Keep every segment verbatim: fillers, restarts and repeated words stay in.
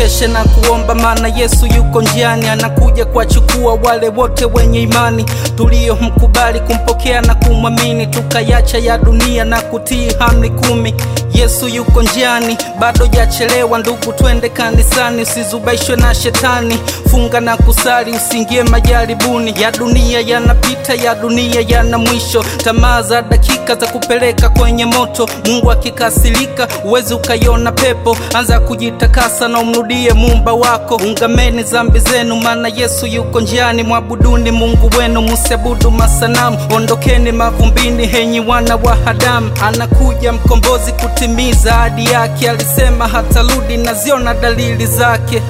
tukeshe na kuomba, maana Yesu yuko njiani, anakuja kuwachukua wale wote wenye imani tulio mkubali kumpokea na kumwamini, tukayacha ya dunia na kutii amri kumi. Yesu yuko njiani, bado jachelewa ndugu, twende kanisani, usizubaishwe na shetani, funga na kusali, usiingie majaribuni. Ya dunia yanapita, ya dunia yana mwisho, tamaa za dakika za kupeleka kwenye moto. Mungu akikasirika uwezi ukaiona pepo, anza kujitakasa na umrudie Muumba wako. Ungameni zambi zenu, maana Yesu yuko njiani, mwabuduni Mungu wenu, musiabudu masanamu. Ondokeni mavumbini henyi wana wa Adamu, anakuja mkombozi kutimiza ahadi yake, alisema hatarudi, naziona dalili zake.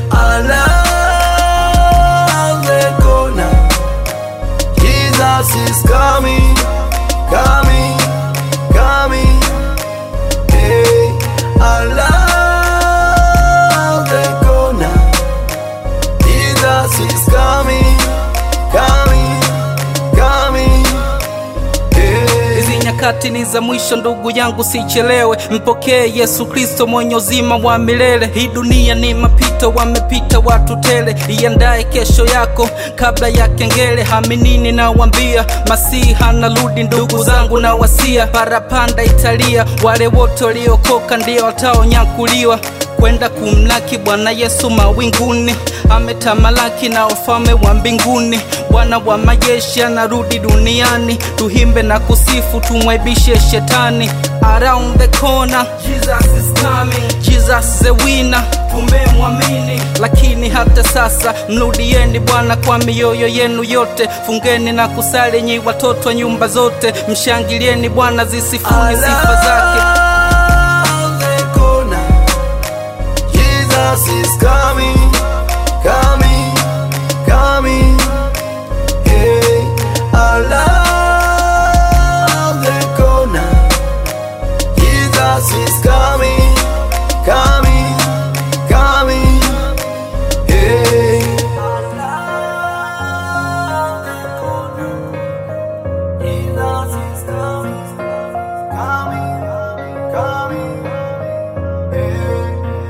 Around the corner, Jesus is coming, coming, coming. Hey, around the corner, Jesus is coming, coming, coming. Hey. Hizi nyakati ni za mwisho ndugu yangu, sichelewe, mpokee Yesu Kristo mwenye uzima wa milele. Hii dunia ni mapito, wamepita watu tele, iandae kesho yako kabla ya kengele. Aminini na wambia, Masihi anarudi ndugu zangu na wasia, parapanda italia, wale wote waliokoka ndio wataonyakuliwa kwenda kumlaki Bwana Yesu mawinguni. Ametamalaki na ufalme wa mbinguni, Bwana wa majeshi anarudi duniani, tuhimbe na kusifu, tumwaibishe shetani. Around the corner, Jesus is coming, Jesus the winner, tumemwamini. Lakini hata sasa mrudieni Bwana kwa mioyo yenu yote, fungeni na kusali nyi watoto wa nyumba zote, mshangilieni Bwana, zisifuni sifa zake. Jesus is coming, coming, coming. Hey, around the corner, Jesus is coming, coming, coming. Hey, around the corner, Jesus is coming, coming, coming. Hey,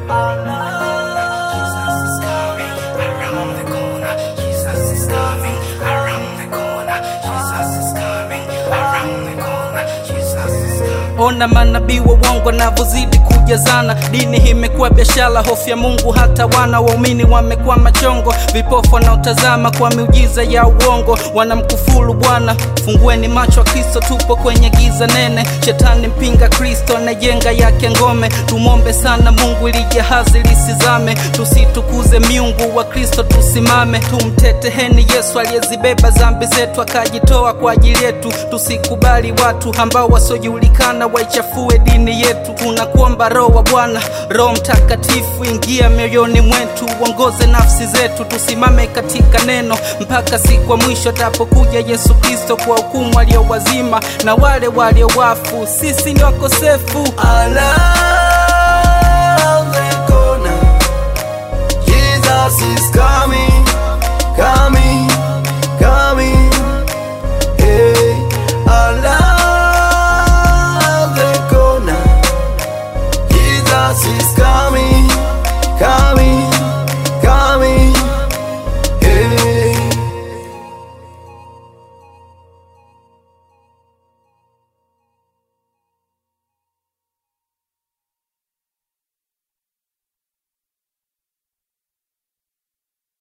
Jesus is coming around the corner. Jesus is coming around the corner. Jesus is coming around the corner. Jesus is coming. Ona manabii wa uongo navozidi kujazana, dini imekuwa biashara, hofu ya Mungu hata wana waumini wamekuwa machongo, vipofu wanaotazama kwa miujiza ya uongo, wanamkufuru Bwana. Fungueni macho wa Kristo, tupo kwenye giza nene, shetani mpinga Kristo anajenga yake ngome. Tumombe sana Mungu ili jahazi lisizame, tusitukuze miungu wa Kristo, tusimame tumteteheni Yesu aliyezibeba zambi zetu, akajitoa kwa ajili yetu. Tusikubali watu ambao wasiojulikana waichafue dini yetu. Tunakuomba Roho wa Bwana, Roho Mtakatifu, ingia mioyoni mwetu, uongoze nafsi zetu, tusimame katika neno mpaka siku ya mwisho atapokuja Yesu Kristo kwa hukumu walio wazima na wale walio wafu. Sisi ni wakosefu. Around the corner, Jesus is coming, coming, coming. Hey, around the corner, Jesus is coming, coming.